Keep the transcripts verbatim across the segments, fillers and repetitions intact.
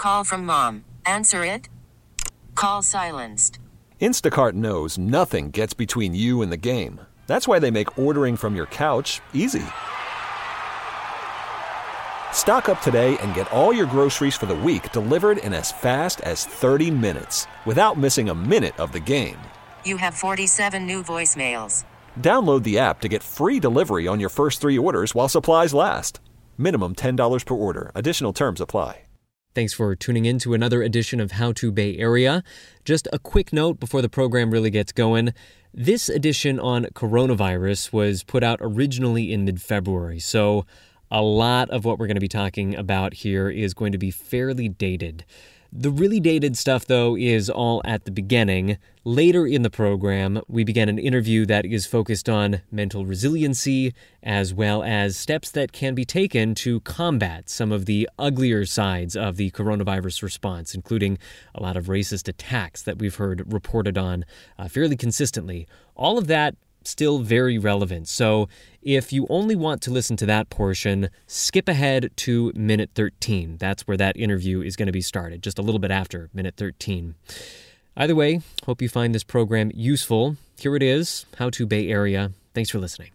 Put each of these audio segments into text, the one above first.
Call from mom. Answer it. Call silenced. Instacart knows nothing gets between you and the game. That's why they make ordering from your couch easy. Stock up today and get all your groceries for the week delivered in as fast as thirty minutes without missing a minute of the game. You have forty-seven new voicemails. Download the app to get free delivery on your first three orders while supplies last. Minimum ten dollars per order. Additional terms apply. Thanks for tuning in to another edition of How to Bay Area. Just a quick note before the program really gets going. This edition on coronavirus was put out originally in mid-February, so a lot of what we're going to be talking about here is going to be fairly dated. The really dated stuff, though, is all at the beginning. Later in the program, we began an interview that is focused on mental resiliency, as well as steps that can be taken to combat some of the uglier sides of the coronavirus response, including a lot of racist attacks that we've heard reported on uh, fairly consistently. All of that still very relevant. So if you only want to listen to that portion, skip ahead to minute thirteen. That's where that interview is going to be started, just a little bit after minute thirteen. Either way, hope you find this program useful. Here it is, How to Bay Area. Thanks for listening.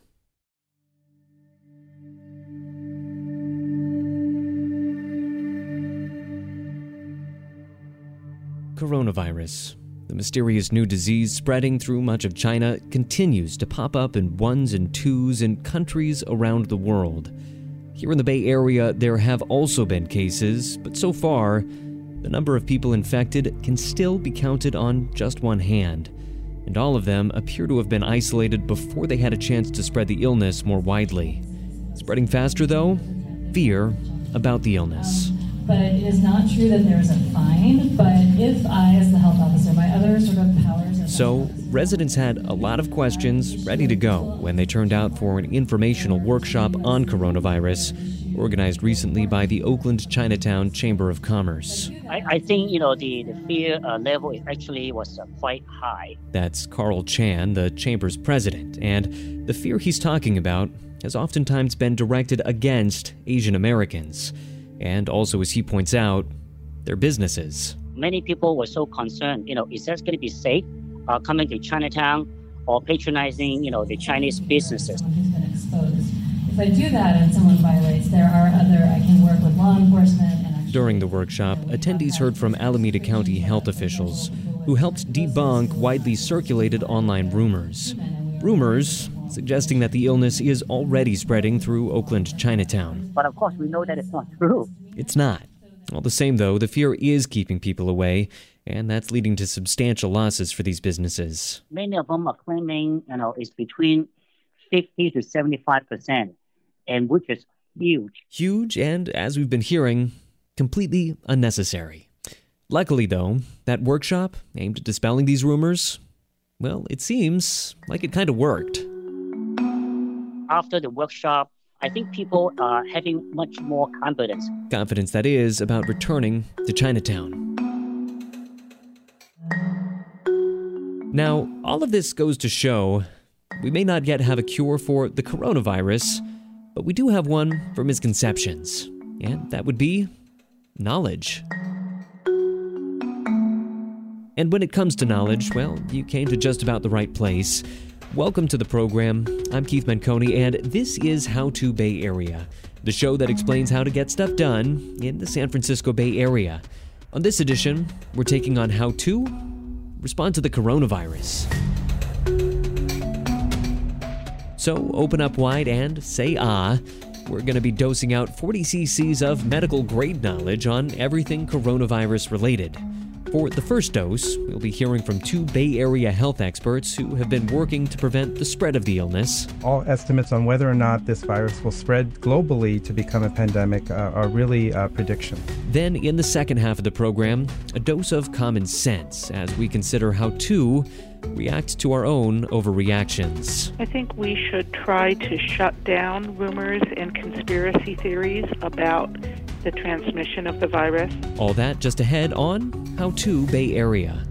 Coronavirus. The mysterious new disease spreading through much of China continues to pop up in ones and twos in countries around the world. Here in the Bay Area, there have also been cases, but so far, the number of people infected can still be counted on just one hand, and all of them appear to have been isolated before they had a chance to spread the illness more widely. Spreading faster, though, fear about the illness. But it is not true that there is a fine, but if I, as the health officer, my other sort of powers... Are so, residents had a lot of questions ready to go when they turned out for an informational workshop on coronavirus, organized recently by the Oakland Chinatown Chamber of Commerce. I, I think, you know, the, the fear uh, level is actually was uh, quite high. That's Carl Chan, the Chamber's president, and the fear he's talking about has oftentimes been directed against Asian Americans. And also, as he points out, their businesses. Many people were so concerned, you know, is that going to be safe uh, coming to Chinatown or patronizing, you know, the Chinese businesses? Who's been exposed. If I do that and someone violates, there are other, I can work with law enforcement. And actually, during the workshop, attendees heard from Alameda County health officials who helped debunk widely circulated online rumors. Rumors suggesting that the illness is already spreading through Oakland Chinatown. But of course, we know that it's not true. It's not. All the same, though, the fear is keeping people away, and that's leading to substantial losses for these businesses. Many of them are claiming, you know, it's between fifty to seventy-five percent, and which is huge. Huge, and as we've been hearing, completely unnecessary. Luckily, though, that workshop aimed at dispelling these rumors, well, it seems like it kind of worked. After the workshop, I think people are having much more confidence. Confidence, that is, about returning to Chinatown. Now, all of this goes to show we may not yet have a cure for the coronavirus, but we do have one for misconceptions, and that would be knowledge. And when it comes to knowledge, well, you came to just about the right place. Welcome to the program. I'm Keith Menconi, and this is How to Bay Area, the show that explains how to get stuff done in the San Francisco Bay Area. On this edition, we're taking on how to respond to the coronavirus. So open up wide and say ah. We're going to be dosing out forty cc's of medical-grade knowledge on everything coronavirus related. For the first dose, we'll be hearing from two Bay Area health experts who have been working to prevent the spread of the illness. All estimates on whether or not this virus will spread globally to become a pandemic uh, are really a prediction. Then, in the second half of the program, a dose of common sense as we consider how to react to our own overreactions. I think we should try to shut down rumors and conspiracy theories about the transmission of the virus. All that just ahead on How to Bay Area.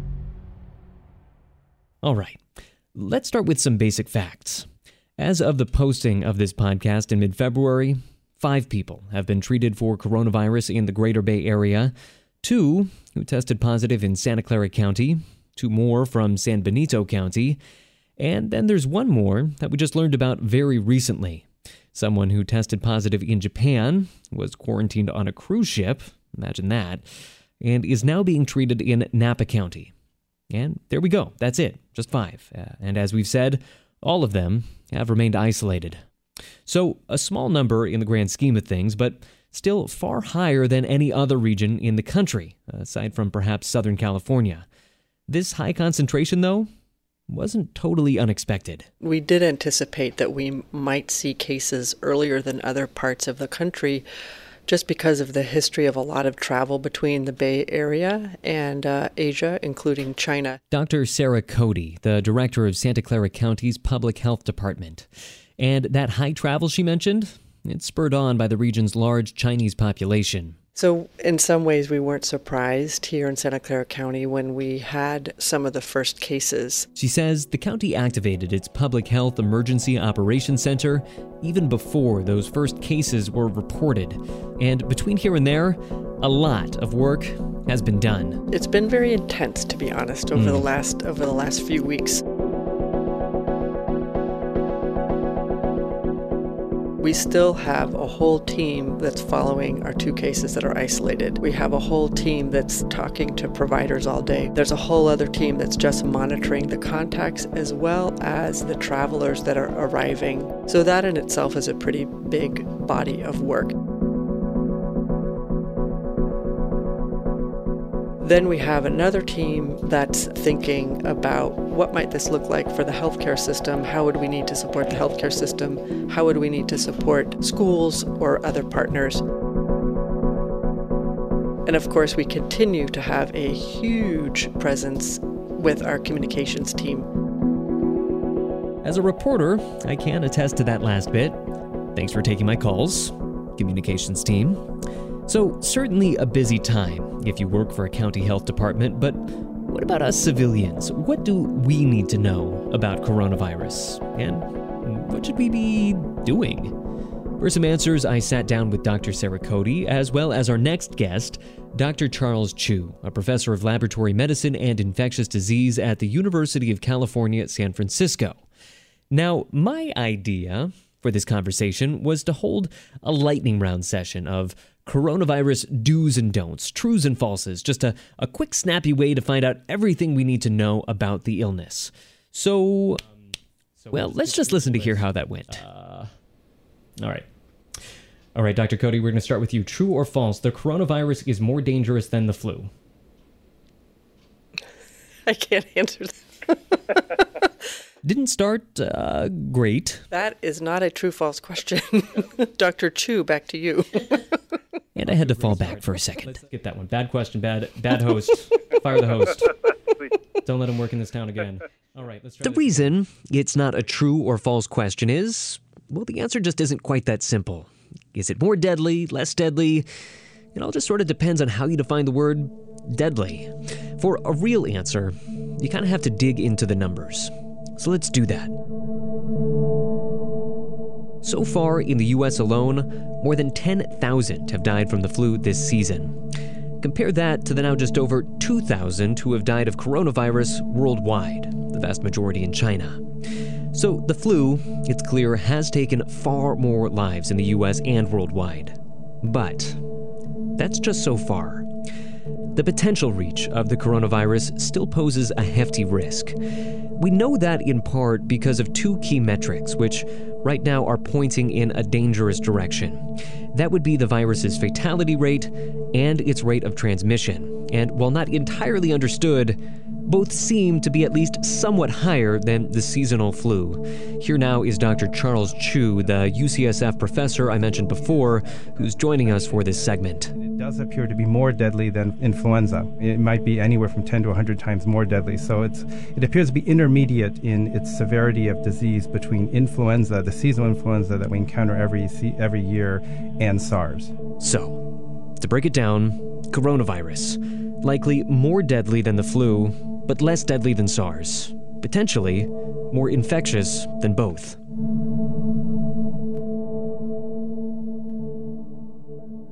All right, let's start with some basic facts. As of the posting of this podcast in mid-February, Five people have been treated for coronavirus in the Greater Bay Area. Two who tested positive in Santa Clara County, two more from San Benito County, and then there's one more that we just learned about very recently. Someone who tested positive in Japan, was quarantined on a cruise ship, imagine that, and is now being treated in Napa County. And there we go, that's it, just five. Uh, and as we've said, all of them have remained isolated. So a small number in the grand scheme of things, but still far higher than any other region in the country, aside from perhaps Southern California. This high concentration, though, wasn't totally unexpected. We did anticipate that we might see cases earlier than other parts of the country just because of the history of a lot of travel between the Bay Area and uh, Asia, including China. Doctor Sarah Cody, the director of Santa Clara County's Public Health Department. And that high travel she mentioned, it's spurred on by the region's large Chinese population. So in some ways, we weren't surprised here in Santa Clara County when we had some of the first cases. She says the county activated its Public Health Emergency Operations Center even before those first cases were reported. And between here and there, a lot of work has been done. It's been very intense, to be honest, over mm. the last over the last few weeks. We still have a whole team that's following our two cases that are isolated. We have a whole team that's talking to providers all day. There's a whole other team that's just monitoring the contacts as well as the travelers that are arriving. So that in itself is a pretty big body of work. Then we have another team that's thinking about what might this look like for the healthcare system? How would we need to support the healthcare system? How would we need to support schools or other partners? And of course, we continue to have a huge presence with our communications team. As a reporter, I can attest to that last bit. Thanks for taking my calls, communications team. So certainly a busy time if you work for a county health department, but what about us civilians? What do we need to know about coronavirus? And what should we be doing? For some answers, I sat down with Doctor Sarah Cody, as well as our next guest, Doctor Charles Chu, a professor of laboratory medicine and infectious disease at the University of California at San Francisco. Now, my idea for this conversation was to hold a lightning round session of coronavirus do's and don'ts, trues and falses, just a, a quick, snappy way to find out everything we need to know about the illness. So, um, so well, let's just listen to hear how that went. Uh, all right. All right, Doctor Cody, we're going to start with you. True or false, the coronavirus is more dangerous than the flu? I can't answer that. Didn't start uh, great. That is not a true-false question. Doctor Chu, back to you. And I had to fall back for a second. Let's get that one. Bad question, bad bad host. Fire the host. Don't let him work in this town again. All right, let's try. The reason it's not a true or false question is, well, the answer just isn't quite that simple. Is it more deadly, less deadly? It all just sort of depends on how you define the word deadly. For a real answer, you kind of have to dig into the numbers. So let's do that. So far in the U S alone, more than ten thousand have died from the flu this season. Compare that to the now just over two thousand who have died of coronavirus worldwide, the vast majority in China. So the flu, it's clear, has taken far more lives in the U S and worldwide. But that's just so far. The potential reach of the coronavirus still poses a hefty risk. We know that in part because of two key metrics, which right now are pointing in a dangerous direction. That would be the virus's fatality rate and its rate of transmission. And while not entirely understood, both seem to be at least somewhat higher than the seasonal flu. Here now is Doctor Charles Chu, the U C S F professor I mentioned before, who's joining us for this segment. It does appear to be more deadly than influenza. It might be anywhere from ten to one hundred times more deadly. So it's it appears to be intermediate in its severity of disease between influenza, the seasonal influenza that we encounter every every year, and SARS. So, to break it down, coronavirus, likely more deadly than the flu, but less deadly than SARS. Potentially more infectious than both.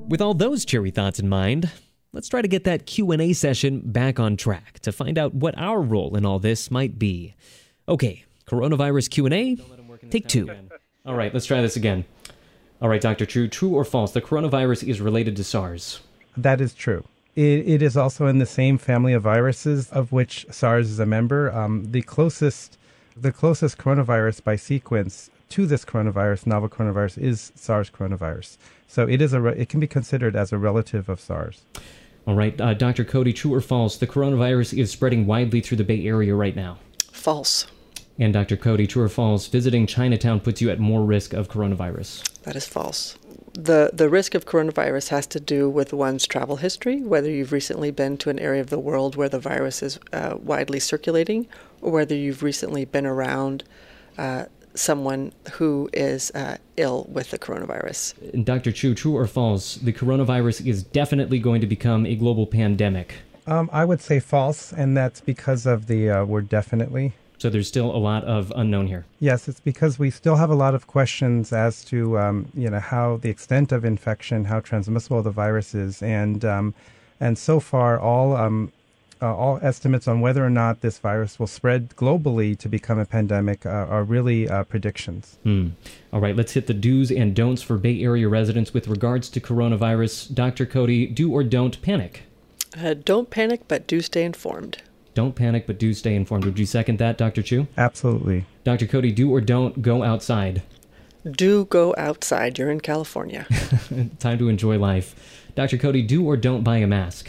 With all those cheery thoughts in mind, let's try to get that Q and A session back on track to find out what our role in all this might be. Okay, coronavirus Q and A, take two. All right, let's try this again. All right, Doctor Chu, true or false, the coronavirus is related to SARS? That is true. It, it is also in the same family of viruses of which SARS is a member. Um, the closest, the closest coronavirus by sequence to this coronavirus, novel coronavirus, is SARS coronavirus. So it is a, it can be considered as a relative of SARS. All right, uh, Doctor Cody, true or false, the coronavirus is spreading widely through the Bay Area right now? False. And Doctor Cody, true or false, visiting Chinatown puts you at more risk of coronavirus? That is false. The the risk of coronavirus has to do with one's travel history, whether you've recently been to an area of the world where the virus is uh, widely circulating, or whether you've recently been around uh, someone who is uh, ill with the coronavirus. And Doctor Chu, true or false, the coronavirus is definitely going to become a global pandemic? Um, I would say false, and that's because of the uh, word definitely. So there's still a lot of unknown here. Yes, it's because we still have a lot of questions as to um, you know how the extent of infection, how transmissible the virus is, and um, and so far all um, uh, all estimates on whether or not this virus will spread globally to become a pandemic uh, are really uh, predictions. Hmm. All right, let's hit the do's and don'ts for Bay Area residents with regards to coronavirus. Doctor Cody, do or don't panic? Uh, don't panic, but do stay informed. Don't panic, but do stay informed. Would you second that, Doctor Chu? Absolutely. Doctor Cody, do or don't go outside? Do go outside. You're in California. Time to enjoy life. Doctor Cody, do or don't buy a mask?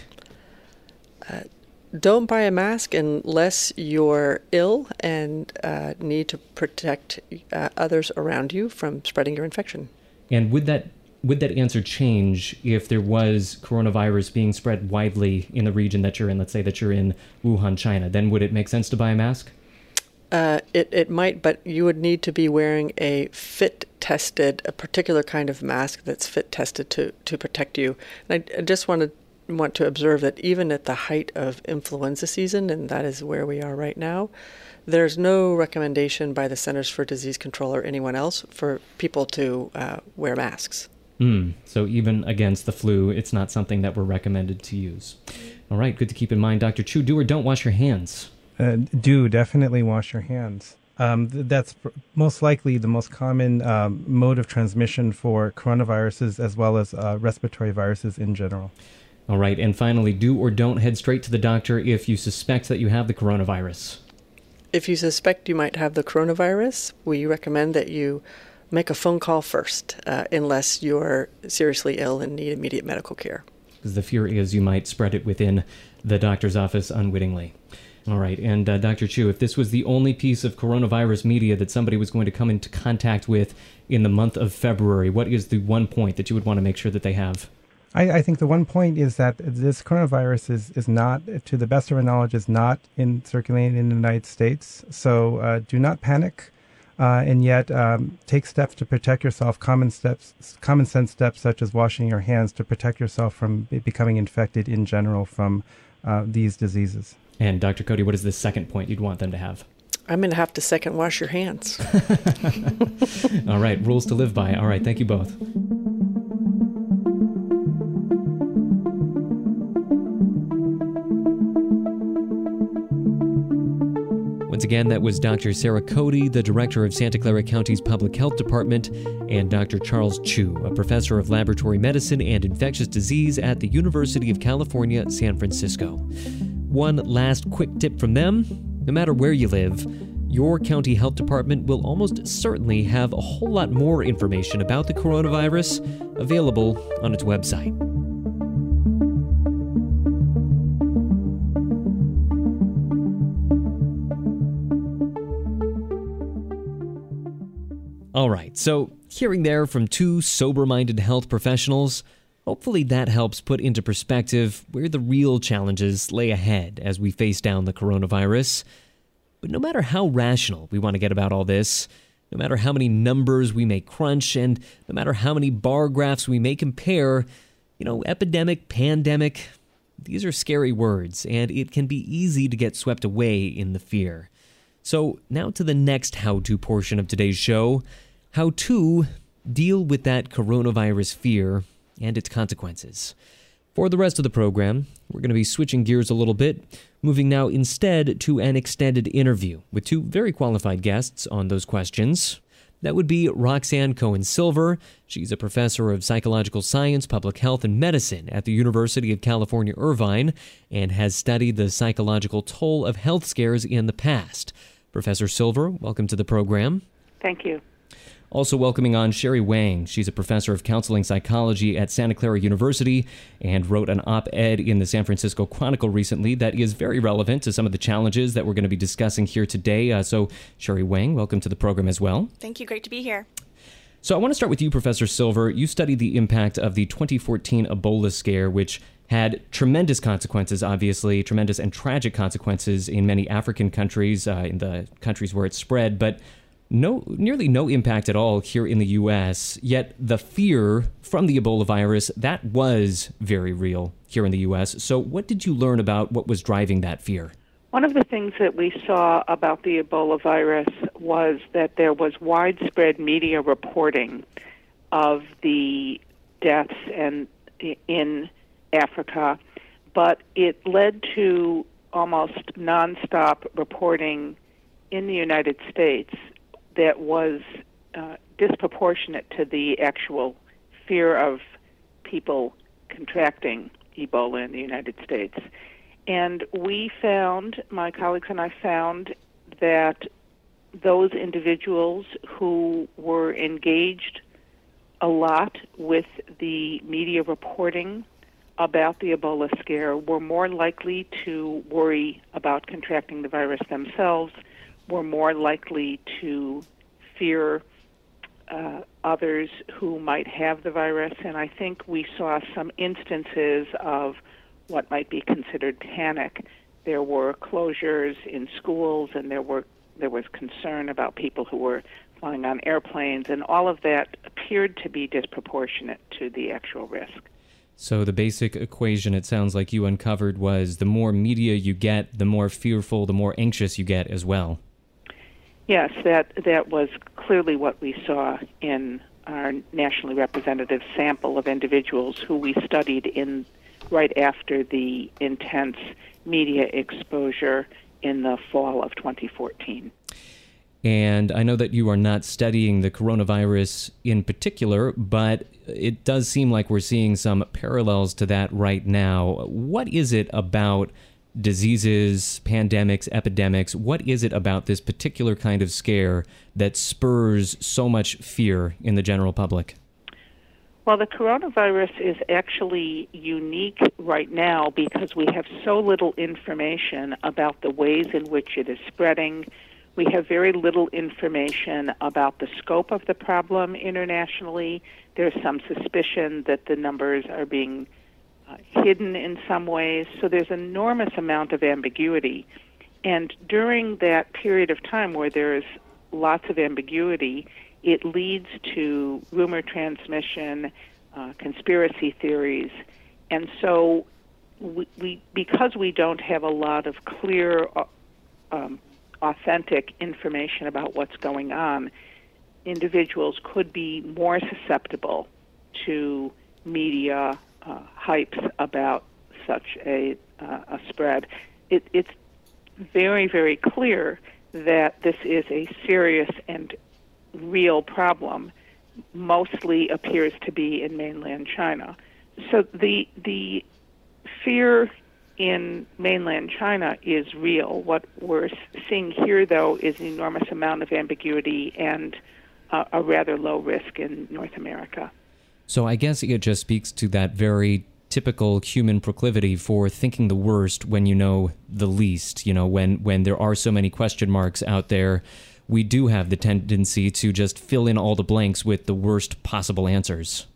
Uh, don't buy a mask unless you're ill and uh, need to protect uh, others around you from spreading your infection. And would that Would that answer change if there was coronavirus being spread widely in the region that you're in? Let's say that you're in Wuhan, China. Then would it make sense to buy a mask? Uh, it, it might, but you would need to be wearing a fit-tested, a particular kind of mask that's fit-tested to, to protect you. And I, I just want to want to observe that even at the height of influenza season, and that is where we are right now, there's no recommendation by the Centers for Disease Control or anyone else for people to uh, wear masks. Mm, so even against the flu, it's not something that we're recommended to use. All right, good to keep in mind. Doctor Chu, do or don't wash your hands? Uh, do definitely wash your hands. Um, th- that's pr- most likely the most common um, mode of transmission for coronaviruses as well as uh, respiratory viruses in general. All right, and finally, do or don't head straight to the doctor if you suspect that you have the coronavirus? If you suspect you might have the coronavirus, we recommend that you make a phone call first, uh, unless you're seriously ill and need immediate medical care. Because the fear is you might spread it within the doctor's office unwittingly. All right, and uh, Doctor Chu, if this was the only piece of coronavirus media that somebody was going to come into contact with in the month of February, what is the one point that you would want to make sure that they have? I, I think the one point is that this coronavirus is, is not, to the best of our knowledge, is not in circulating in the United States. So uh, do not panic. Uh, and yet um, take steps to protect yourself, common steps, common sense steps such as washing your hands to protect yourself from be- becoming infected in general from uh, these diseases. And Doctor Cody, what is the second point you'd want them to have? I'm going to have to second wash your hands. All right, rules to live by. All right, thank you both. Once again, that was Doctor Sarah Cody, the director of Santa Clara County's Public Health Department, and Doctor Charles Chu, a professor of laboratory medicine and infectious disease at the University of California, San Francisco. One last quick tip from them: no matter where you live, your county health department will almost certainly have a whole lot more information about the coronavirus available on its website. All right, so hearing there from two sober-minded health professionals, hopefully that helps put into perspective where the real challenges lay ahead as we face down the coronavirus. But no matter how rational we want to get about all this, no matter how many numbers we may crunch, and no matter how many bar graphs we may compare, you know, epidemic, pandemic, these are scary words, and it can be easy to get swept away in the fear. So now to the next how-to portion of today's show: how to deal with that coronavirus fear and its consequences. For the rest of the program, we're going to be switching gears a little bit, moving now instead to an extended interview with two very qualified guests on those questions. That would be Roxanne Cohen-Silver. She's a professor of psychological science, public health, and medicine at the University of California, Irvine, and has studied the psychological toll of health scares in the past. Professor Silver, welcome to the program. Thank you. Also welcoming on Sherry Wang. She's a professor of counseling psychology at Santa Clara University and wrote an op-ed in the San Francisco Chronicle recently that is very relevant to some of the challenges that we're going to be discussing here today. Uh, so, Sherry Wang, welcome to the program as well. Thank you. Great to be here. So I want to start with you, Professor Silver. You studied the impact of the twenty fourteen Ebola scare, which had tremendous consequences, obviously, tremendous and tragic consequences in many African countries, uh, in the countries where it spread, but No, nearly no impact at all here in the U S, yet the fear from the Ebola virus, that was very real here in the U S. So what did you learn about what was driving that fear? One of the things that we saw about the Ebola virus was that there was widespread media reporting of the deaths and in Africa, but it led to almost nonstop reporting in the United States that was uh, disproportionate to the actual fear of people contracting Ebola in the United States. And we found, my colleagues and I found, that those individuals who were engaged a lot with the media reporting about the Ebola scare were more likely to worry about contracting the virus themselves, were more likely to fear uh, others who might have the virus. And I think we saw some instances of what might be considered panic. There were closures in schools, and there were there was concern about people who were flying on airplanes, and all of that appeared to be disproportionate to the actual risk. So the basic equation, it sounds like you uncovered, was the more media you get, the more fearful, the more anxious you get as well. Yes, that that was clearly what we saw in our nationally representative sample of individuals who we studied in right after the intense media exposure in the fall of twenty fourteen. And I know that you are not studying the coronavirus in particular, but it does seem like we're seeing some parallels to that right now. What is it about diseases, pandemics, epidemics, what is it about this particular kind of scare that spurs so much fear in the general public? Well, the coronavirus is actually unique right now because we have so little information about the ways in which it is spreading. We have very little information about the scope of the problem internationally. There's some suspicion that the numbers are being Uh, hidden in some ways, so there's an enormous amount of ambiguity. And during that period of time where there's lots of ambiguity, it leads to rumor transmission, uh, conspiracy theories. And so we, we because we don't have a lot of clear, uh, um, authentic information about what's going on, individuals could be more susceptible to media Uh, hypes about such a uh, a spread. It, it's very, very clear that this is a serious and real problem. Mostly appears to be in mainland China. So the the fear in mainland China is real. What we're seeing here, though, is an enormous amount of ambiguity and uh, a rather low risk in North America. So I guess it just speaks to that very typical human proclivity for thinking the worst when you know the least. You know, when, when there are so many question marks out there, we do have the tendency to just fill in all the blanks with the worst possible answers.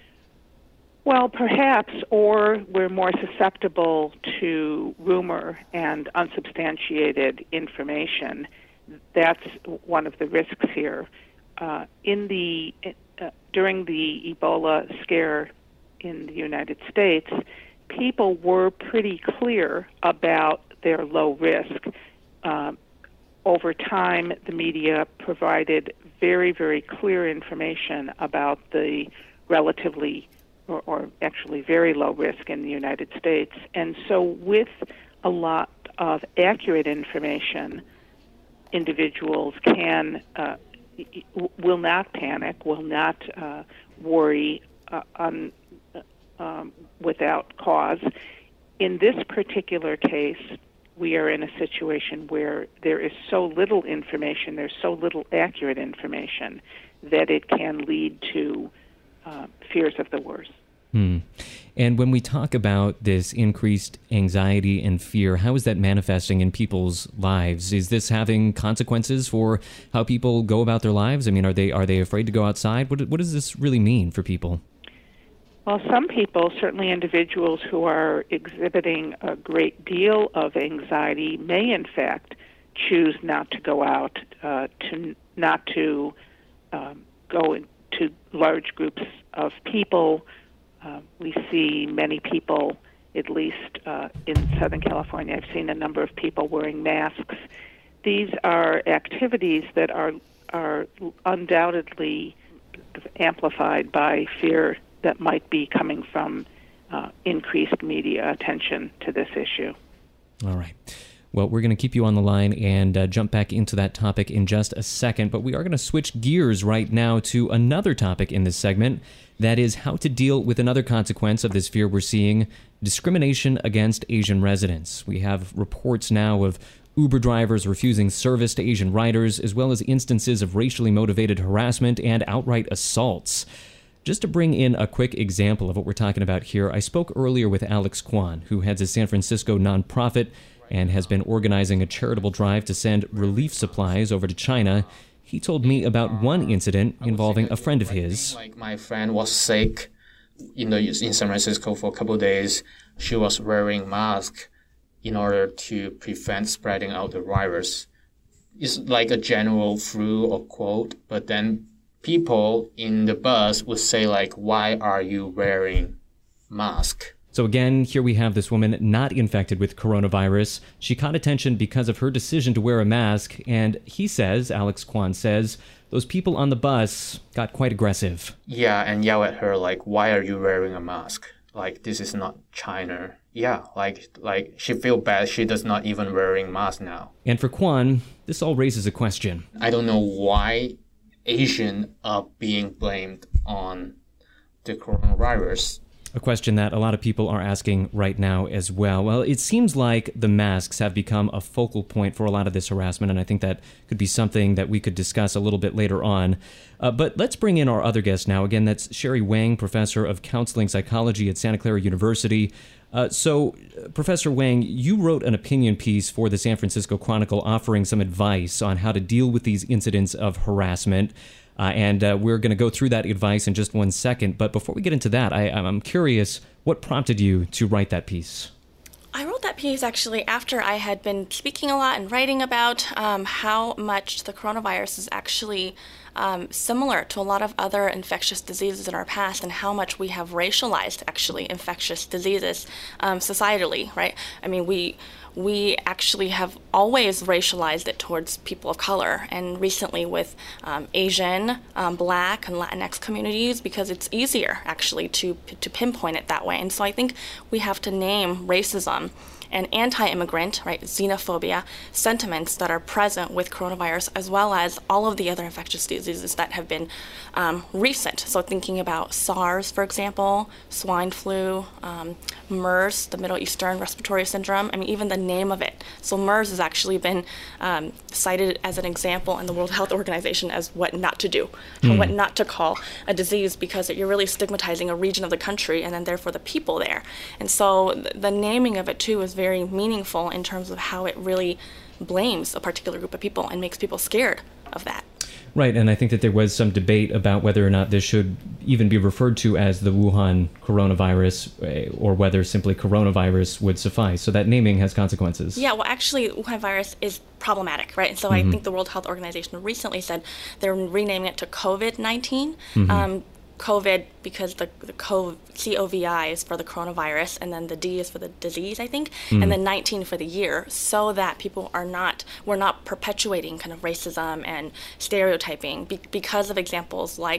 Well, perhaps, or we're more susceptible to rumor and unsubstantiated information. That's one of the risks here. Uh, in the uh, during the Ebola scare in the United States, people were pretty clear about their low risk. Uh, over time, the media provided very, very clear information about the relatively or, or actually very low risk in the United States. And so with a lot of accurate information, individuals can uh, will not panic, will not uh, worry uh, on, um, without cause. In this particular case, we are in a situation where there is so little information, there's so little accurate information, that it can lead to uh, fears of the worst. Hmm. And when we talk about this increased anxiety and fear, how is that manifesting in people's lives? Is this having consequences for how people go about their lives? I mean, are they are they afraid to go outside? What what does this really mean for people? Well, some people, certainly individuals who are exhibiting a great deal of anxiety, may in fact choose not to go out, uh, to not to um, go into large groups of people. Uh, we see many people, at least uh, in Southern California, I've seen a number of people wearing masks. These are activities that are are undoubtedly amplified by fear that might be coming from uh, increased media attention to this issue. All right. Well, we're going to keep you on the line and uh, jump back into that topic in just a second, but we are going to switch gears right now to another topic in this segment. That is how to deal with another consequence of this fear we're seeing, discrimination against Asian residents. We have reports now of Uber drivers refusing service to Asian riders, as well as instances of racially motivated harassment and outright assaults. Just to bring in a quick example of what we're talking about here, I spoke earlier with Alex Kwan, who heads a San Francisco nonprofit and has been organizing a charitable drive to send relief supplies over to China. He told me about one incident involving a friend of his. Like my friend was sick in the in San Francisco for a couple of days. She was wearing mask in order to prevent spreading out the virus. It's like a general flu or cold, but then people in the bus would say like, "Why are you wearing mask?" So again, here we have this woman not infected with coronavirus. She caught attention because of her decision to wear a mask, and he says, Alex Kwan says, those people on the bus got quite aggressive. Yeah, and yell at her like, "Why are you wearing a mask? Like, this is not China." Yeah, like like she feel bad. She does not even wearing mask now. And for Kwan, this all raises a question. I don't know why Asian are being blamed on the coronavirus. A question that a lot of people are asking right now as well. Well, it seems like the masks have become a focal point for a lot of this harassment, and I think that could be something that we could discuss a little bit later on. Uh, but let's bring in our other guest now. Again, that's Sherry Wang, professor of counseling psychology at Santa Clara University. Uh, so, uh, Professor Wang, you wrote an opinion piece for the San Francisco Chronicle offering some advice on how to deal with these incidents of harassment. Uh, and uh, we're going to go through that advice in just one second. But before we get into that, I, I'm curious, what prompted you to write that piece? I wrote that piece actually after I had been speaking a lot and writing about um, how much the coronavirus is actually um, similar to a lot of other infectious diseases in our past, and how much we have racialized actually infectious diseases um, societally, right? I mean, we we actually have always racialized it towards people of color, and recently with um, Asian, um, Black, and Latinx communities, because it's easier actually to to pinpoint it that way. And so I think we have to name racism and anti-immigrant, right, xenophobia sentiments that are present with coronavirus, as well as all of the other infectious diseases that have been um, recent. So thinking about SARS, for example, swine flu, um, MERS, the Middle Eastern Respiratory Syndrome. I mean, even the name of it. So MERS has actually been um, cited as an example in the World Health Organization as what not to do, mm. what not to call a disease, because you're really stigmatizing a region of the country and then therefore the people there. And so th- the naming of it too is very very meaningful in terms of how it really blames a particular group of people and makes people scared of that. Right, and I think that there was some debate about whether or not this should even be referred to as the Wuhan coronavirus, or whether simply coronavirus would suffice. So that naming has consequences. Yeah, well, actually, Wuhan virus is problematic, right? And so mm-hmm. I think the World Health Organization recently said they're renaming it to COVID nineteen. Mm-hmm. Um, COVID, because the, the C O V I is for the coronavirus, and then the D is for the disease, I think, mm. and then nineteen for the year, so that people are not, we're not perpetuating kind of racism and stereotyping be, because of examples like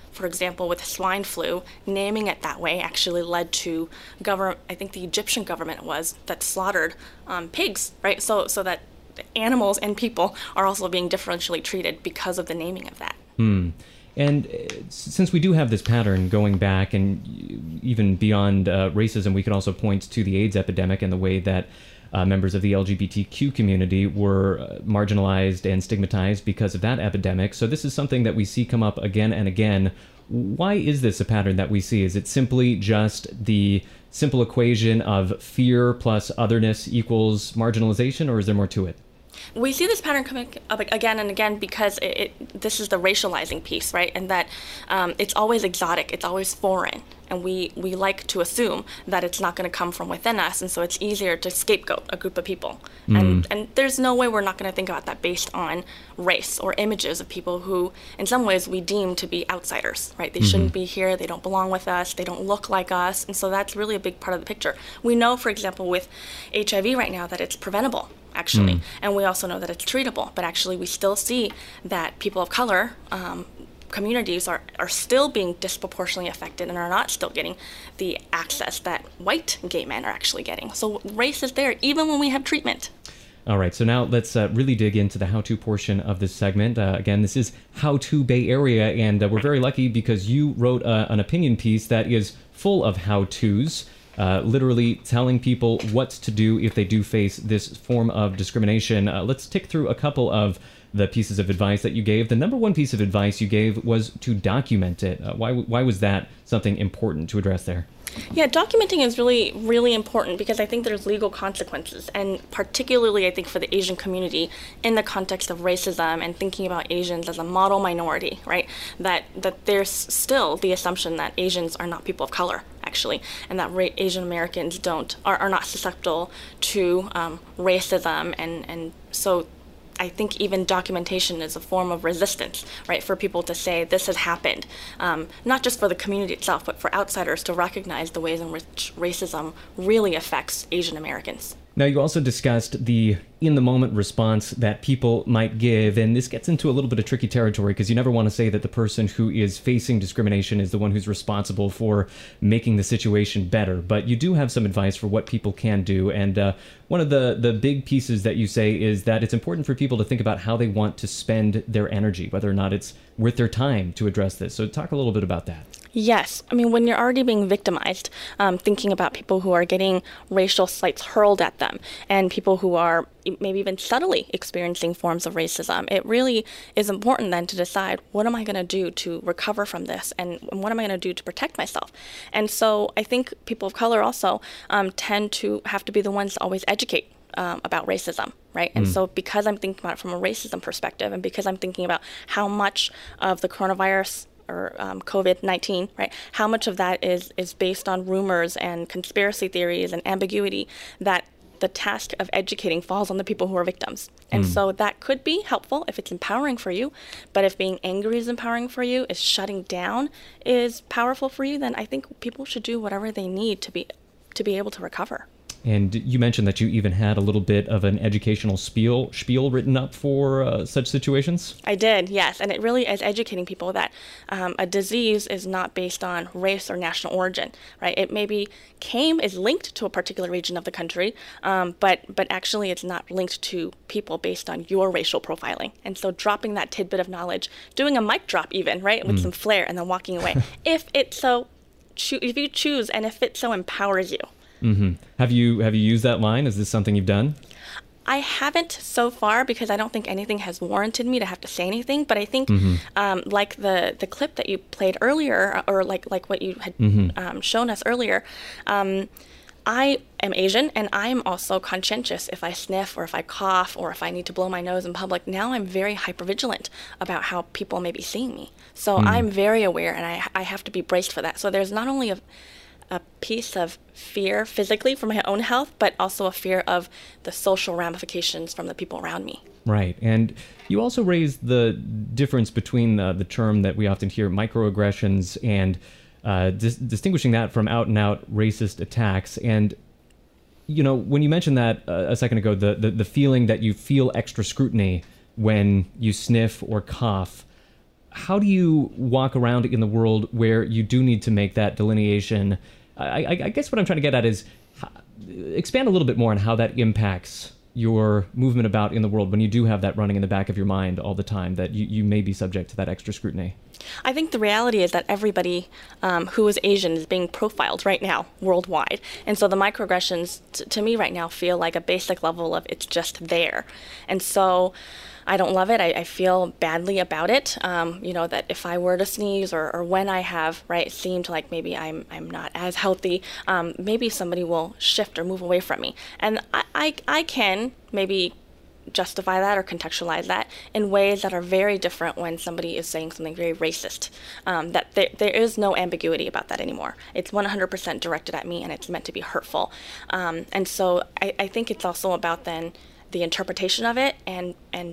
For example, with swine flu, naming it that way actually led to government, I think the Egyptian government was, that slaughtered um, pigs, right? So, so that animals and people are also being differentially treated because of the naming of that. Hmm. And since we do have this pattern going back and even beyond uh, racism, we can also point to the AIDS epidemic and the way that uh, members of the L G B T Q community were uh, marginalized and stigmatized because of that epidemic. So this is something that we see come up again and again. Why is this a pattern that we see? Is it simply just the simple equation of fear plus otherness equals marginalization, or is there more to it? We see this pattern coming up again and again because it, it, this is the racializing piece, right? And that um, it's always exotic, it's always foreign. And we, we like to assume that it's not going to come from within us, and so it's easier to scapegoat a group of people. Mm. And, and there's no way we're not going to think about that based on race or images of people who, in some ways, we deem to be outsiders, right? They mm-hmm. shouldn't be here, they don't belong with us, they don't look like us, and so that's really a big part of the picture. We know, for example, with H I V right now that it's preventable, actually, mm. and we also know that it's treatable, but actually we still see that people of color, um, communities are, are still being disproportionately affected and are not still getting the access that white gay men are actually getting. So race is there even when we have treatment. All right, so now let's uh, really dig into the how-to portion of this segment. Uh, again, this is How to Bay Area, and uh, we're very lucky because you wrote uh, an opinion piece that is full of how-tos, uh, literally telling people what to do if they do face this form of discrimination. Uh, let's tick through a couple of the pieces of advice that you gave. The number one piece of advice you gave was to document it. Uh, why, why was that something important to address there? Yeah, documenting is really, really important because I think there's legal consequences, and particularly I think for the Asian community in the context of racism and thinking about Asians as a model minority, right? That that there's still the assumption that Asians are not people of color, actually, and that ra- Asian Americans don't are, are not susceptible to um, racism, and and so I think even documentation is a form of resistance, right, for people to say this has happened, um, not just for the community itself, but for outsiders to recognize the ways in which racism really affects Asian Americans. Now, you also discussed the in-the-moment response that people might give, and this gets into a little bit of tricky territory because you never want to say that the person who is facing discrimination is the one who's responsible for making the situation better, but you do have some advice for what people can do, and uh, one of the, the big pieces that you say is that it's important for people to think about how they want to spend their energy, whether or not it's worth their time to address this. So talk a little bit about that. Yes. I mean, when you're already being victimized, um, thinking about people who are getting racial slights hurled at them and people who are maybe even subtly experiencing forms of racism, it really is important then to decide, what am I going to do to recover from this, and what am I going to do to protect myself? And so I think people of color also um, tend to have to be the ones to always educate Um, about racism, right? And mm. so because I'm thinking about it from a racism perspective, and because I'm thinking about how much of the coronavirus or um, COVID nineteen, right, how much of that is, is based on rumors and conspiracy theories and ambiguity, that the task of educating falls on the people who are victims. And mm. so that could be helpful if it's empowering for you, but if being angry is empowering for you, if shutting down is powerful for you, then I think people should do whatever they need to be to be able to recover. And you mentioned that you even had a little bit of an educational spiel spiel written up for uh, such situations? I did, yes. And it really is educating people that um, a disease is not based on race or national origin, right? It maybe came, is linked to a particular region of the country, um, but, but actually it's not linked to people based on your racial profiling. And so dropping that tidbit of knowledge, doing a mic drop even, right, with mm. some flair, and then walking away. if it so, cho- if you choose, and if it so empowers you. Mm-hmm. Have you have you used that line? Is this something you've done? I haven't so far because I don't think anything has warranted me to have to say anything. But I think, mm-hmm. um, like the, the clip that you played earlier, or like like what you had mm-hmm. um, shown us earlier, um, I am Asian, and I am also conscientious if I sniff or if I cough or if I need to blow my nose in public. Now I'm very hypervigilant about how people may be seeing me. So mm-hmm. I'm very aware, and I I have to be braced for that. So there's not only a a piece of fear physically for my own health, but also a fear of the social ramifications from the people around me. Right. And you also raised the difference between uh, the term that we often hear, microaggressions, and uh, dis- distinguishing that from out-and-out racist attacks. And, you know, when you mentioned that uh, a second ago, the, the, the feeling that you feel extra scrutiny when you sniff or cough, how do you walk around in the world where you do need to make that delineation? I, I, I guess what I'm trying to get at is how, expand a little bit more on how that impacts your movement about in the world when you do have that running in the back of your mind all the time, that you, you may be subject to that extra scrutiny. I think the reality is that everybody um, who is Asian is being profiled right now worldwide. And so the microaggressions t- to me right now feel like a basic level of it's just there. And so I don't love it. I, I feel badly about it. Um, you know, that if I were to sneeze or, or when I have, right, it seemed like maybe I'm I'm not as healthy, um, maybe somebody will shift or move away from me. And I, I, I can maybe justify that or contextualize that in ways that are very different when somebody is saying something very racist. Um, that there, there is no ambiguity about that anymore. It's one hundred percent directed at me and it's meant to be hurtful. Um, and so I, I think it's also about then the interpretation of it and and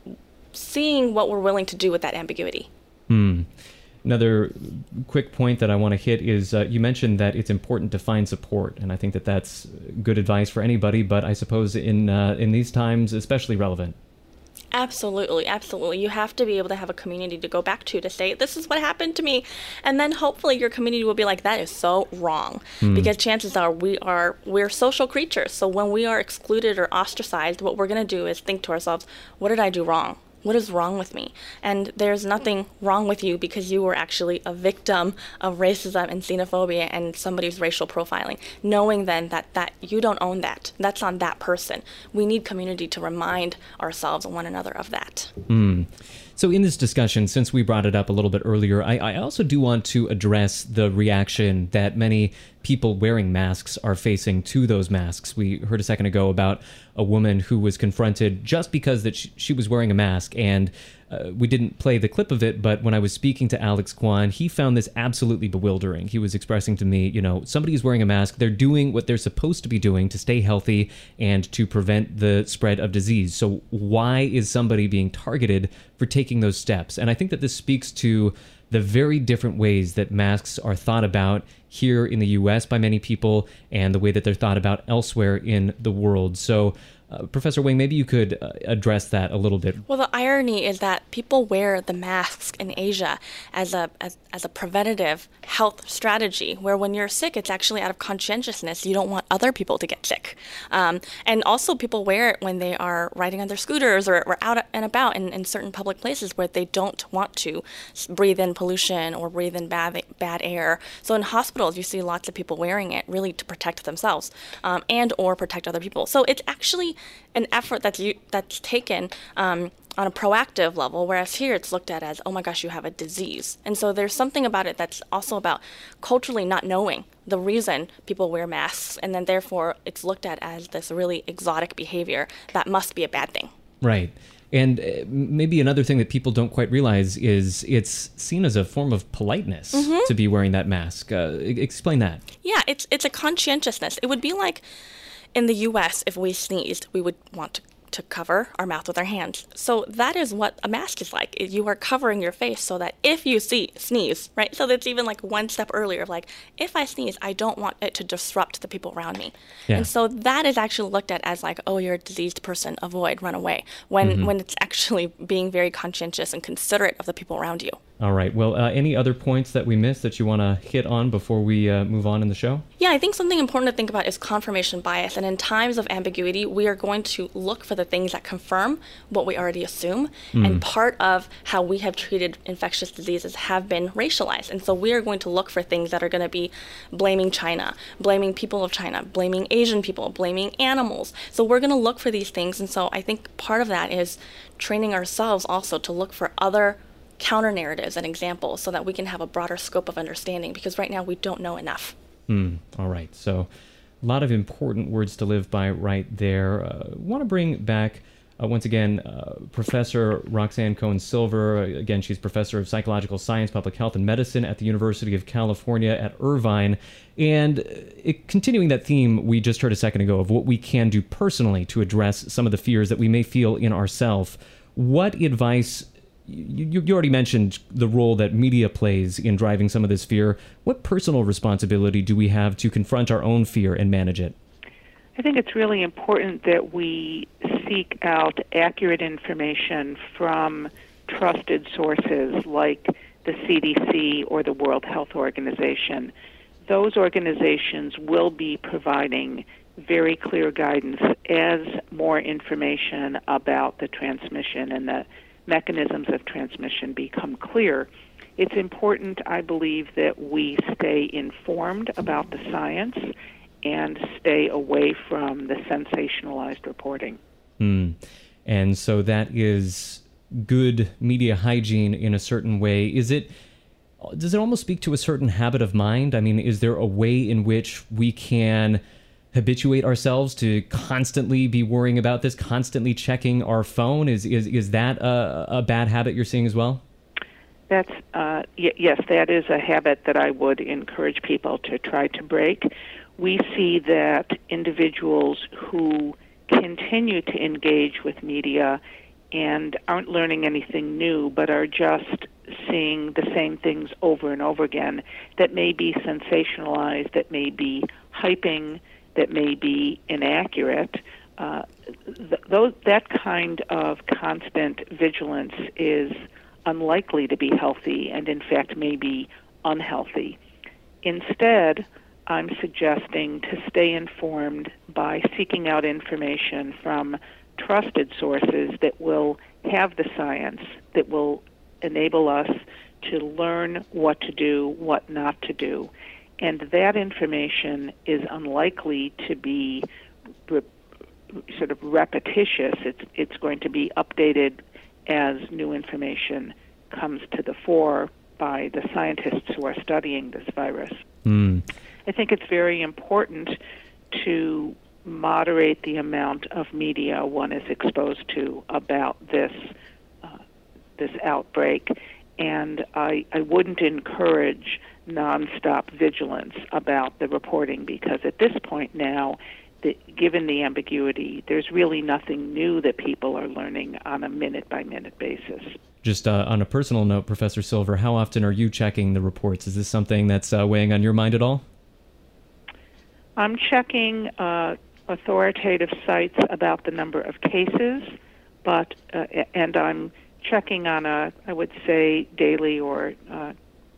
seeing what we're willing to do with that ambiguity. Hmm. Another quick point that I want to hit is uh, you mentioned that it's important to find support, and I think that that's good advice for anybody, but I suppose in uh, in these times especially relevant. Absolutely, absolutely. You have to be able to have a community to go back to to say, this is what happened to me. And then hopefully your community will be like, that is so wrong. Mm. Because chances are we are, we're social creatures. So when we are excluded or ostracized, what we're going to do is think to ourselves, what did I do wrong? What is wrong with me? And there's nothing wrong with you because you were actually a victim of racism and xenophobia and somebody's racial profiling. Knowing then that, that you don't own that. That's on that person. We need community to remind ourselves and one another of that. Mm. So in this discussion, since we brought it up a little bit earlier, I, I also do want to address the reaction that many people wearing masks are facing to those masks. We heard a second ago about a woman who was confronted just because that she, she was wearing a mask, and uh, we didn't play the clip of it, but when I was speaking to Alex Kwan, he found this absolutely bewildering. He was expressing to me, you know, somebody is wearing a mask, they're doing what they're supposed to be doing to stay healthy and to prevent the spread of disease. So why is somebody being targeted for taking those steps? And I think that this speaks to the very different ways that masks are thought about here in the U S by many people and the way that they're thought about elsewhere in the world. So Uh, Professor Wang, maybe you could uh, address that a little bit. Well, the irony is that people wear the masks in Asia as a as, as a preventative health strategy, where when you're sick, it's actually out of conscientiousness. You don't want other people to get sick. Um, and also people wear it when they are riding on their scooters or, or out and about in, in certain public places where they don't want to breathe in pollution or breathe in bad, bad air. So in hospitals, you see lots of people wearing it really to protect themselves um, and or protect other people. So it's actually an effort that's you, that's taken um, on a proactive level, whereas here it's looked at as, oh my gosh, you have a disease. And so there's something about it that's also about culturally not knowing the reason people wear masks, and then therefore it's looked at as this really exotic behavior that must be a bad thing. Right. And uh, maybe another thing that people don't quite realize is it's seen as a form of politeness mm-hmm. to be wearing that mask. Uh, explain that. Yeah, it's it's a conscientiousness. It would be like in the U S, if we sneezed, we would want to, to cover our mouth with our hands. So that is what a mask is like. You are covering your face so that if you see sneeze, right? So that's even like one step earlier of like, if I sneeze, I don't want it to disrupt the people around me. Yeah. And so that is actually looked at as like, oh, you're a diseased person, avoid, run away, when, mm-hmm. when it's actually being very conscientious and considerate of the people around you. All right. Well, uh, any other points that we missed that you want to hit on before we uh, move on in the show? Yeah, I think something important to think about is confirmation bias. And in times of ambiguity, we are going to look for the things that confirm what we already assume. Mm. And part of how we have treated infectious diseases have been racialized. And so we are going to look for things that are going to be blaming China, blaming people of China, blaming Asian people, blaming animals. So we're going to look for these things. And so I think part of that is training ourselves also to look for other counter narratives and examples so that we can have a broader scope of understanding, because right now we don't know enough. Mm, all right. So a lot of important words to live by right there. I uh, want to bring back, uh, once again, uh, Professor Roxanne Cohen-Silver. Uh, again, she's Professor of Psychological Science, Public Health, and Medicine at the University of California at Irvine. And it, continuing that theme we just heard a second ago of what we can do personally to address some of the fears that we may feel in ourselves, what advice... You, you already mentioned the role that media plays in driving some of this fear. What personal responsibility do we have to confront our own fear and manage it? I think it's really important that we seek out accurate information from trusted sources like the C D C or the World Health Organization, those organizations will be providing very clear guidance as more information about the transmission and the mechanisms of transmission become clear. It's important, I believe, that we stay informed about the science and stay away from the sensationalized reporting. Mm. And so that is good media hygiene in a certain way. Is it, does it almost speak to a certain habit of mind? I mean, is there a way in which we can habituate ourselves to constantly be worrying about this, constantly checking our phone? Is is is that a, a bad habit you're seeing as well? That's uh, y- yes, that is a habit that I would encourage people to try to break. We see that individuals who continue to engage with media and aren't learning anything new, but are just seeing the same things over and over again, that may be sensationalized, that may be hyping, that may be inaccurate, uh, th- those, that kind of constant vigilance is unlikely to be healthy and, in fact, may be unhealthy. Instead, I'm suggesting to stay informed by seeking out information from trusted sources that will have the science, that will enable us to learn what to do, what not to do. And that information is unlikely to be re- sort of repetitious. It's, it's going to be updated as new information comes to the fore by the scientists who are studying this virus. Mm. I think it's very important to moderate the amount of media one is exposed to about this uh, this outbreak, and I, I wouldn't encourage nonstop vigilance about the reporting, because at this point now, the, given the ambiguity, there's really nothing new that people are learning on a minute-by-minute basis. Just uh, on a personal note, Professor Silver, how often are you checking the reports? Is this something that's uh, weighing on your mind at all? I'm checking uh, authoritative sites about the number of cases, but uh, and I'm checking on a, I would say, daily or uh,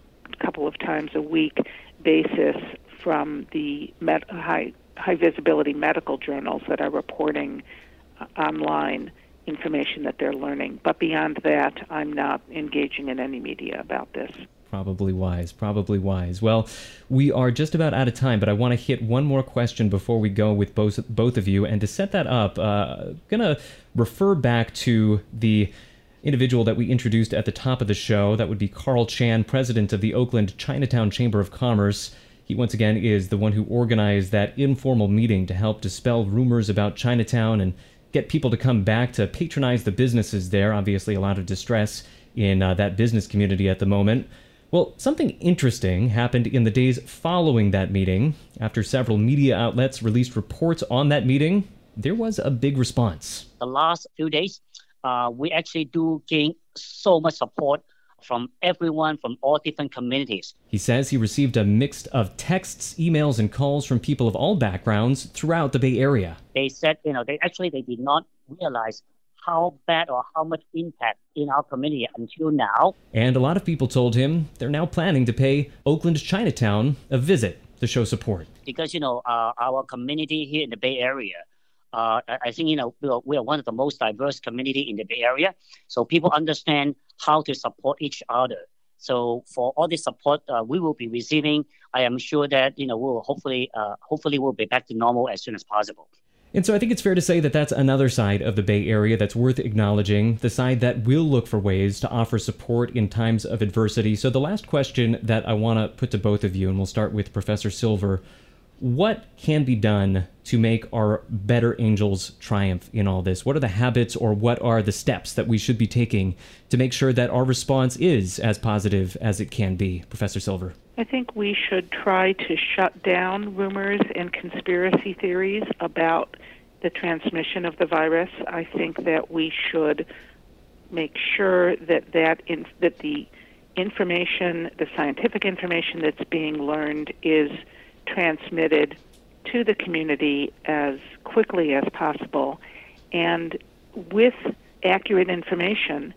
a couple of times a week basis from the med- high high visibility medical journals that are reporting uh, online information that they're learning. But beyond that, I'm not engaging in any media about this. Probably wise, probably wise. Well, we are just about out of time, but I want to hit one more question before we go with both both of you. And to set that up, uh, I'm going to refer back to the individual that we introduced at the top of the show. That would be Carl Chan, president of the Oakland Chinatown Chamber of Commerce. He, once again, is the one who organized that informal meeting to help dispel rumors about Chinatown and get people to come back to patronize the businesses there. Obviously, a lot of distress in uh, that business community at the moment. Well, something interesting happened in the days following that meeting. After several media outlets released reports on that meeting, there was a big response. The last few days, uh, we actually do gain so much support from everyone from all different communities. He says he received a mix of texts, emails, and calls from people of all backgrounds throughout the Bay Area. They said, you know, they actually they did not realize how bad or how much impact in our community until now. And a lot of people told him they're now planning to pay Oakland Chinatown a visit to show support. Because, you know, uh, our community here in the Bay Area, uh, I think, you know, we are, we are one of the most diverse community in the Bay Area. So people understand how to support each other. So for all this support uh, we will be receiving, I am sure that, you know, we'll hopefully, uh, hopefully we'll be back to normal as soon as possible. And so I think it's fair to say that that's another side of the Bay Area that's worth acknowledging, the side that will look for ways to offer support in times of adversity. So the last question that I want to put to both of you, and we'll start with Professor Silver, what can be done to make our better angels triumph in all this? What are the habits or what are the steps that we should be taking to make sure that our response is as positive as it can be? Professor Silver. I think we should try to shut down rumors and conspiracy theories about the transmission of the virus. I think that we should make sure that that, in, that the information, the scientific information that's being learned is transmitted to the community as quickly as possible. And with accurate information,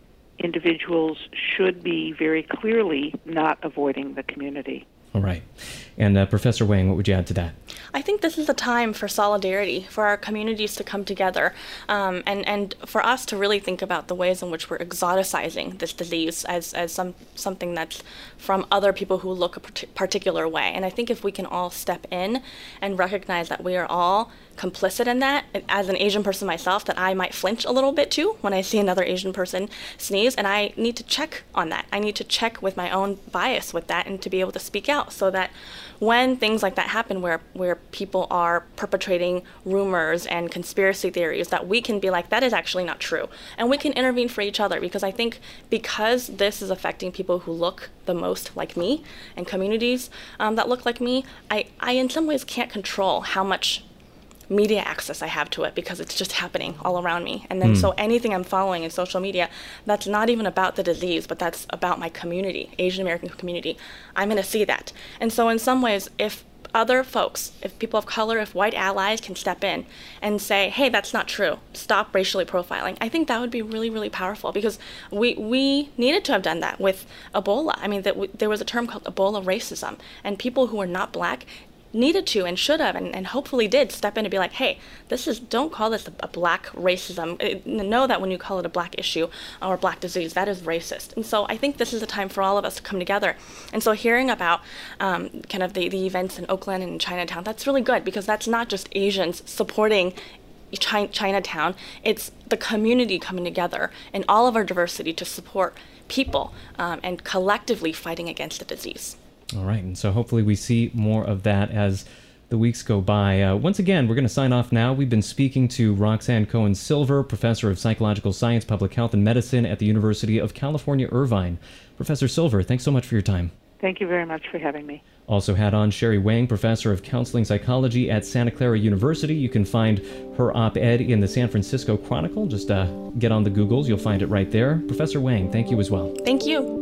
individuals should be very clearly not avoiding the community. All right. And uh, Professor Wang, what would you add to that? I think this is a time for solidarity, for our communities to come together, um, and, and for us to really think about the ways in which we're exoticizing this disease as, as some something that's from other people who look a particular way. And I think if we can all step in and recognize that we are all complicit in that, as an Asian person myself, that I might flinch a little bit too when I see another Asian person sneeze, and I need to check on that. I need to check with my own bias with that and to be able to speak out so that when things like that happen where, where people are perpetrating rumors and conspiracy theories, that we can be like, that is actually not true. And we can intervene for each other, because I think because this is affecting people who look the most like me and communities um, that look like me, I, I in some ways can't control how much media access I have to it, because it's just happening all around me. And then mm. so anything I'm following in social media that's not even about the disease, but that's about my community, Asian American community, I'm going to see that. And so in some ways, if other folks, if people of color, if white allies can step in and say, hey, that's not true, stop racially profiling, I think that would be really, really powerful, because we we needed to have done that with Ebola. I mean, that w- there was a term called Ebola racism, and people who were not black needed to and should have and, and hopefully did step in and be like, hey, this is, don't call this a, a black racism. It, know that when you call it a black issue or a black disease, that is racist. And so I think this is a time for all of us to come together. And so hearing about um, kind of the, the events in Oakland and in Chinatown, that's really good, because that's not just Asians supporting Chi- Chinatown, it's the community coming together in all of our diversity to support people um, and collectively fighting against the disease. All right, and so hopefully we see more of that as the weeks go by. Uh, once again, we're going to sign off now. We've been speaking to Roxanne Cohen-Silver, Professor of Psychological Science, Public Health, and Medicine at the University of California, Irvine. Professor Silver, thanks so much for your time. Thank you very much for having me. Also had on Sherry Wang, Professor of Counseling Psychology at Santa Clara University. You can find her op-ed in the San Francisco Chronicle. Just uh, get on the Googles. You'll find it right there. Professor Wang, thank you as well. Thank you.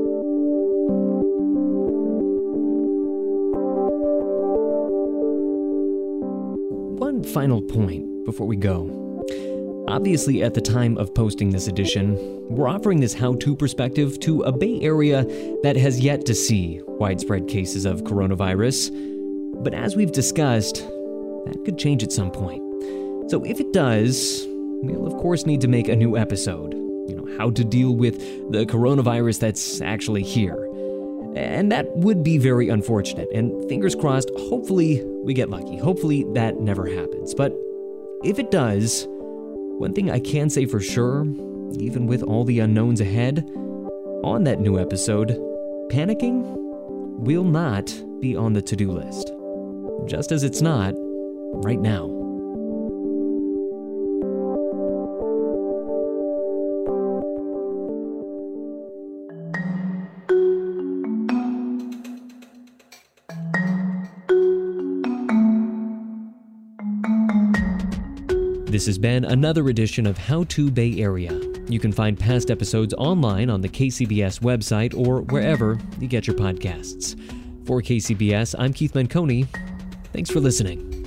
One final point before we go. Obviously, at the time of posting this edition, we're offering this how-to perspective to a Bay Area that has yet to see widespread cases of coronavirus. But as we've discussed, that could change at some point. So if it does, we'll of course need to make a new episode. You know, how to deal with the coronavirus that's actually here. And that would be very unfortunate. And fingers crossed, hopefully we get lucky. Hopefully that never happens. But if it does, one thing I can say for sure, even with all the unknowns ahead, on that new episode, panicking will not be on the to-do list. Just as it's not right now. This has been another edition of How to Bay Area. You can find past episodes online on the K C B S website or wherever you get your podcasts. For K C B S, I'm Keith Menconi. Thanks for listening.